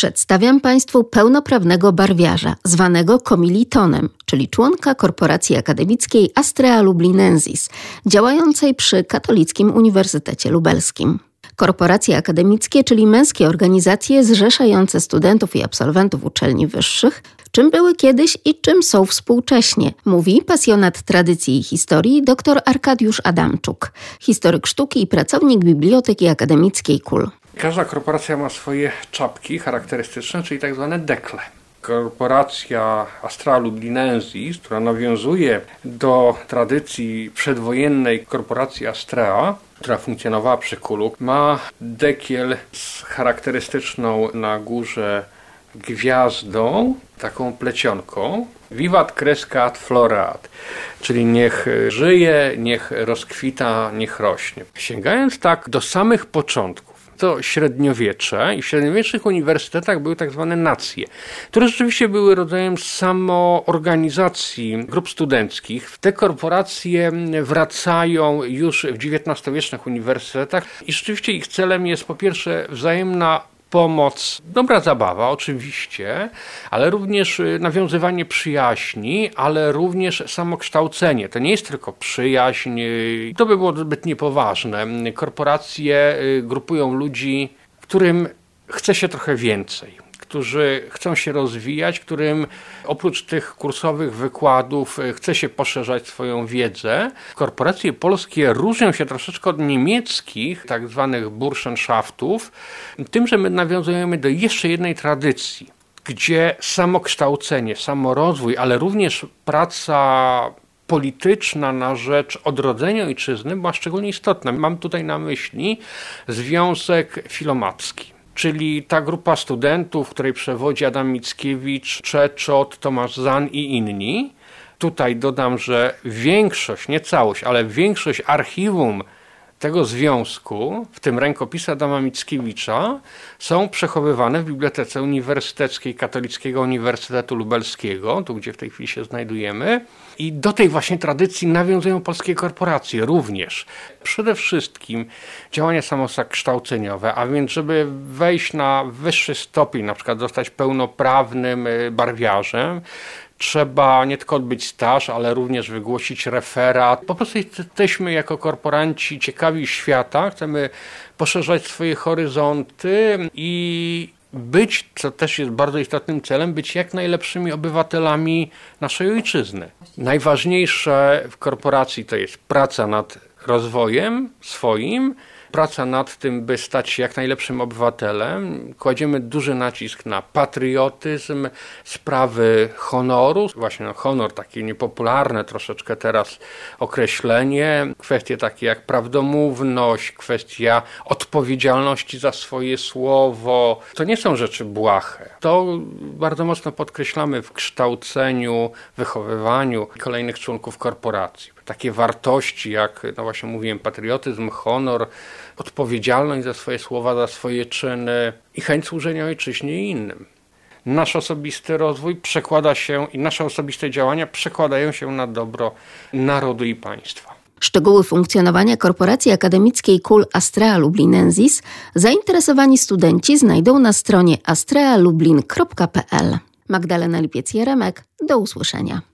Przedstawiam Państwu pełnoprawnego barwiarza, zwanego komilitonem, czyli członka korporacji akademickiej Astrea Lublinensis, działającej przy Katolickim Uniwersytecie Lubelskim. Korporacje akademickie, czyli męskie organizacje zrzeszające studentów i absolwentów uczelni wyższych, czym były kiedyś i czym są współcześnie, mówi pasjonat tradycji i historii dr Arkadiusz Adamczuk, historyk sztuki i pracownik Biblioteki Akademickiej KUL. Każda korporacja ma swoje czapki charakterystyczne, czyli tak zwane dekle. Korporacja Astrea Lublinensis, która nawiązuje do tradycji przedwojennej korporacji Astrea, która funkcjonowała przy KUL-u, ma dekiel z charakterystyczną na górze gwiazdą, taką plecionką. Vivat crescat floreat, czyli niech żyje, niech rozkwita, niech rośnie. Sięgając tak do samych początków, to średniowiecze i w średniowiecznych uniwersytetach były tak zwane nacje, które rzeczywiście były rodzajem samoorganizacji grup studenckich. Te korporacje wracają już w XIX-wiecznych uniwersytetach i rzeczywiście ich celem jest po pierwsze wzajemna pomoc, dobra zabawa oczywiście, ale również nawiązywanie przyjaźni, ale również samokształcenie. To nie jest tylko przyjaźń, to by było zbyt niepoważne. Korporacje grupują ludzi, którym chce się trochę więcej, którzy chcą się rozwijać, którym oprócz tych kursowych wykładów chce się poszerzać swoją wiedzę. Korporacje polskie różnią się troszeczkę od niemieckich, tak zwanych Burschenschaftów, tym, że my nawiązujemy do jeszcze jednej tradycji, gdzie samokształcenie, samorozwój, ale również praca polityczna na rzecz odrodzenia ojczyzny była szczególnie istotna. Mam tutaj na myśli Związek Filomacki, czyli ta grupa studentów, której przewodzi Adam Mickiewicz, Czeczot, Tomasz Zahn i inni. Tutaj dodam, że większość, nie całość, ale większość archiwum tego związku, w tym rękopisy Adama Mickiewicza, są przechowywane w Bibliotece Uniwersyteckiej Katolickiego Uniwersytetu Lubelskiego, tu gdzie w tej chwili się znajdujemy. I do tej właśnie tradycji nawiązują polskie korporacje również. Przede wszystkim działania samokształceniowe, a więc żeby wejść na wyższy stopień, na przykład zostać pełnoprawnym barwiarzem, trzeba nie tylko odbyć staż, ale również wygłosić referat. Po prostu jesteśmy jako korporanci ciekawi świata, chcemy poszerzać swoje horyzonty i być, co też jest bardzo istotnym celem, być jak najlepszymi obywatelami naszej ojczyzny. Najważniejsze w korporacji to jest praca nad rozwojem swoim, praca nad tym, by stać się jak najlepszym obywatelem. Kładziemy duży nacisk na patriotyzm, sprawy honoru. Właśnie honor, takie niepopularne troszeczkę teraz określenie. Kwestie takie jak prawdomówność, kwestia odpowiedzialności za swoje słowo. To nie są rzeczy błahe. To bardzo mocno podkreślamy w kształceniu, wychowywaniu kolejnych członków korporacji. Takie wartości jak, no właśnie mówiłem, patriotyzm, honor, odpowiedzialność za swoje słowa, za swoje czyny i chęć służenia ojczyźnie i innym. Nasz osobisty rozwój przekłada się i nasze osobiste działania przekładają się na dobro narodu i państwa. Szczegóły funkcjonowania korporacji akademickiej KUL Astrea Lublinensis zainteresowani studenci znajdą na stronie astrealublin.pl. Magdalena Lipiec-Jeremek, do usłyszenia.